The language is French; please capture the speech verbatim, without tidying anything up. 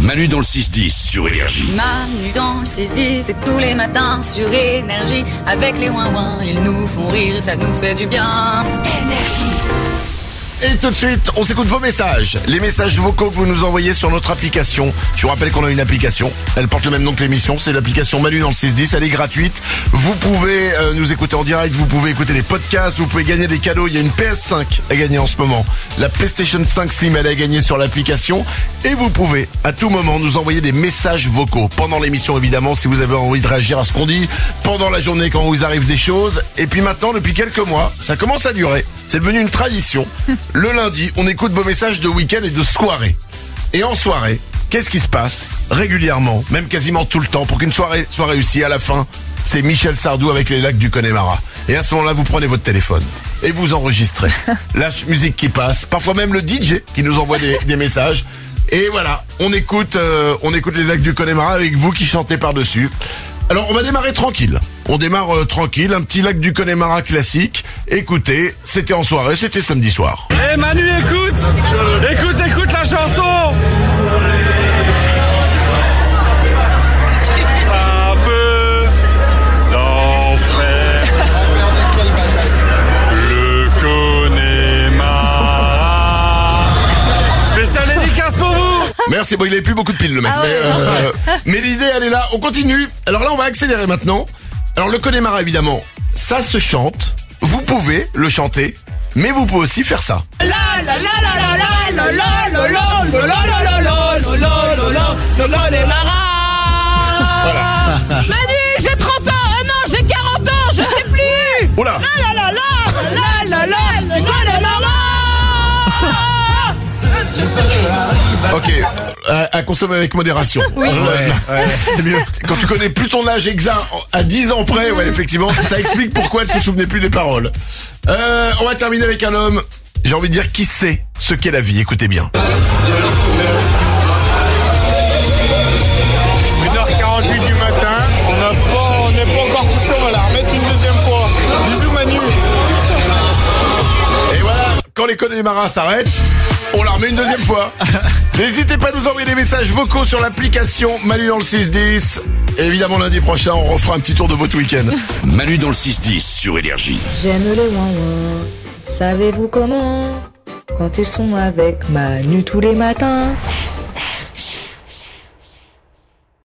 Manu dans le six dix sur Énergie. Manu dans le six dix, c'est tous les matins sur Énergie. Avec les ouin-ouin, ils nous font rire, ça nous fait du bien. Énergie. Et tout de suite, on s'écoute vos messages. Les messages vocaux que vous nous envoyez sur notre application. Je vous rappelle qu'on a une application. Elle porte le même nom que l'émission. C'est l'application Manu dans le six dix. Elle est gratuite. Vous pouvez euh, nous écouter en direct. Vous pouvez écouter les podcasts. Vous pouvez gagner des cadeaux. Il y a une P S cinq à gagner en ce moment. La PlayStation cinq Slim, elle est à gagner sur l'application. Et vous pouvez, à tout moment, nous envoyer des messages vocaux. Pendant l'émission, évidemment, si vous avez envie de réagir à ce qu'on dit. Pendant la journée, quand vous arrive des choses. Et puis maintenant, depuis quelques mois, ça commence à durer. C'est devenu une tradition. Le lundi, on écoute vos messages de week-end et de soirée. Et en soirée, qu'est-ce qui se passe régulièrement, même quasiment tout le temps, pour qu'une soirée soit réussie à la fin? C'est Michel Sardou avec les lacs du Connemara. Et à ce moment-là, vous prenez votre téléphone et vous enregistrez la musique qui passe, parfois même le D J qui nous envoie des, des messages. Et voilà, on écoute, euh, on écoute les lacs du Connemara avec vous qui chantez par-dessus. Alors, on va démarrer tranquille. On démarre euh, tranquille, un petit lac du Connemara classique. Écoutez, c'était en soirée, c'était samedi soir. Eh hey Manu, écoute Écoute, écoute la chanson. Un peu d'enfer, le Connemara. Spécial dédicace pour vous. Merci, bon il avait plus beaucoup de piles le mec. Ah ouais. mais, euh, mais l'idée elle est là, on continue. Alors là on va accélérer maintenant. Alors le Connemara évidemment, ça se chante. Vous pouvez le chanter, mais vous pouvez aussi faire ça. Manu, j'ai trente ans, euh, non, j'ai quarante ans, je sais plus. Oula. La la la la la la la le Connemara. Ok, à, à consommer avec modération. Oui. Ouais, ouais, c'est mieux. Quand tu connais plus ton âge exact à dix ans près, ouais, effectivement, ça explique pourquoi elle se souvenait plus des paroles. Euh, on va terminer avec un homme, j'ai envie de dire, qui sait ce qu'est la vie. Écoutez bien. une heure quarante-huit du matin, on n'a pas, on n'est pas encore couché, on va la remettre une deuxième fois. Bisous Manu. Et voilà, quand les Connemara s'arrêtent, on la remet une deuxième fois. N'hésitez pas à nous envoyer des messages vocaux sur l'application Manu dans le six dix. Et évidemment, lundi prochain, on refera un petit tour de votre week-end. Manu dans le six dix sur Énergie. J'aime les ouin-ouin, savez-vous comment? Quand ils sont avec Manu tous les matins.